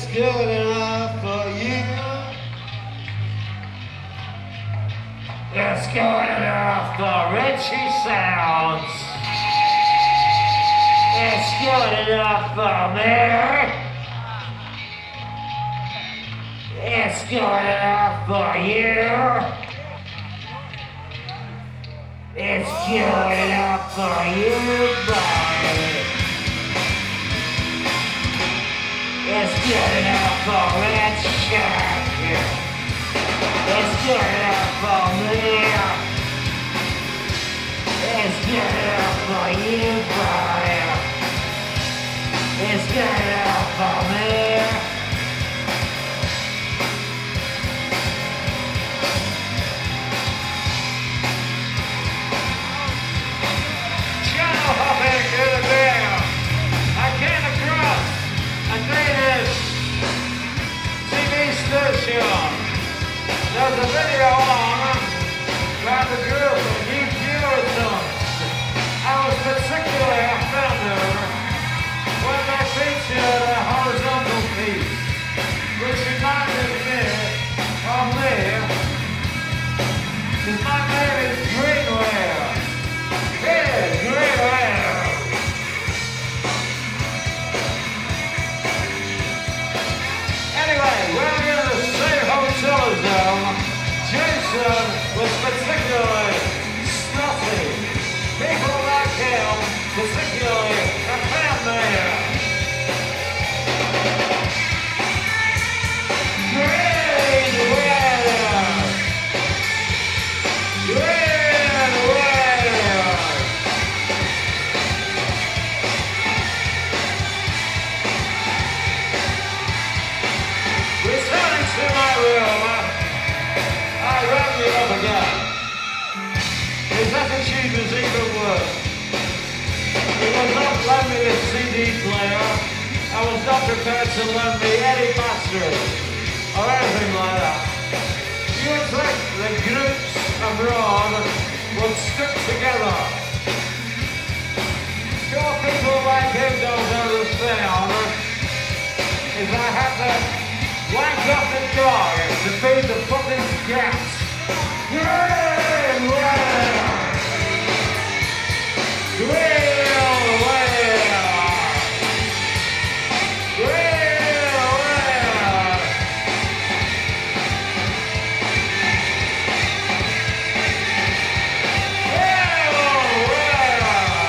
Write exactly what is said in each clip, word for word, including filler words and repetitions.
It's good enough for you. It's good enough for Richie Sounds. It's good enough for me. It's good enough for you. It's good enough for you, boy. It's good enough for Richie. It's good enough for me. It's good enough for you, boy. It's good enough for me. Channel hopping through the bear. I came across a Danish T V station. There's a video on about the group of New Puritans. I was particularly offended when they featured a horizontal piece, which reminded me of me, because my name is Greenway. Hey, Greenway. Anyway, we're in the same hotel zone. Jason was particularly stuffy. People like him, particularly a fan man. Green weather. Green weather. Returning to my room, I rang it up again. His attitude was even worse. He would not lend me a C D player. I was not prepared to lend me any batteries or anything like that. You would think the groups abroad would stick together. Sure, people like him don't understand is I had to wank up the dog to feed the fucking cats. Green weather! Green weather! Green weather! Green weather!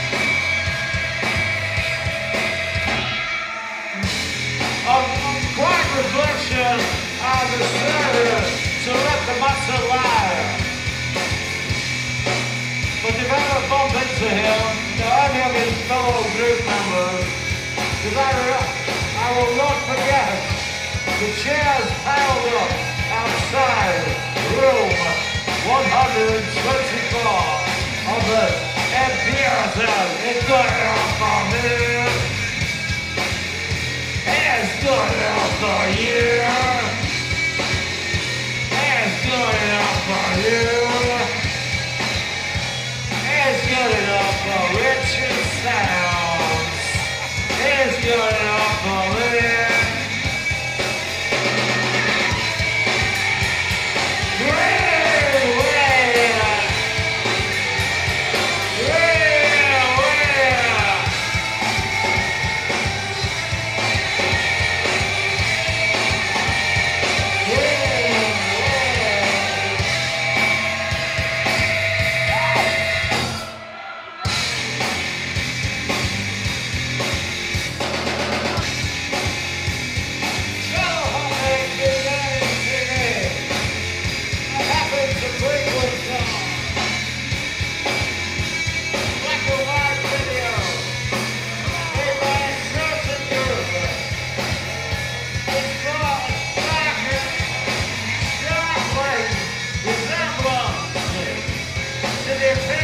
On quiet reflection, I decided to let the matter lie. But if I ever bump into him, or any of his fellow group members, because I, I will not forget the chairs piled up outside room one hundred twenty-four of the Empirical. It's good enough for me. It's good enough for you. It's good enough for you. It's good enough for Richie Sounds. It's good enough for me. Green weather. Green weather. To the